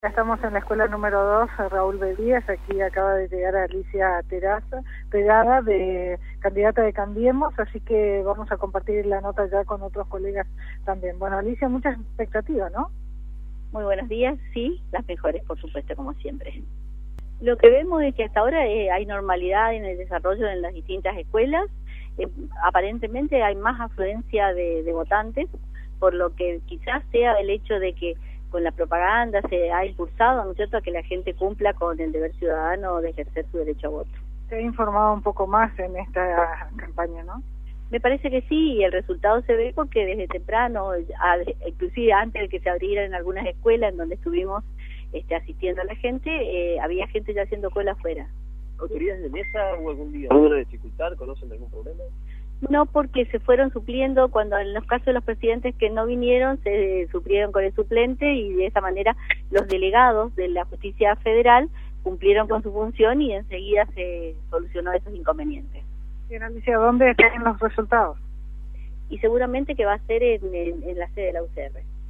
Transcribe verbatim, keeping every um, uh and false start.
Ya estamos en la escuela número dos, Raúl Bedías. Aquí acaba de llegar Alicia Teraza, pegada de candidata de Cambiemos, así que vamos a compartir la nota ya con otros colegas también. Bueno, Alicia, muchas expectativas, ¿no? Muy buenos días, sí, las mejores, por supuesto, como siempre. Lo que vemos es que hasta ahora eh, hay normalidad en el desarrollo en las distintas escuelas. Eh, aparentemente hay más afluencia de, de votantes, por lo que quizás sea el hecho de que con la propaganda se ha impulsado, ¿no es cierto?, a que la gente cumpla con el deber ciudadano de ejercer su derecho a voto. Se ha informado un poco más en esta campaña, ¿no? Me parece que sí, y el resultado se ve porque desde temprano, a, inclusive antes de que se abrieran algunas escuelas en donde estuvimos este, asistiendo a la gente, eh, había gente ya haciendo cola afuera. ¿Autoridades de mesa o algún día alguna dificultad? ¿Conocen de algún problema? No, porque se fueron supliendo, cuando en los casos de los presidentes que no vinieron, se suplieron con el suplente, y de esa manera los delegados de la justicia federal cumplieron con su función y enseguida se solucionó esos inconvenientes. Bien, Alicia, ¿dónde están los resultados? Y seguramente que va a ser en, en, en la sede de la U C R.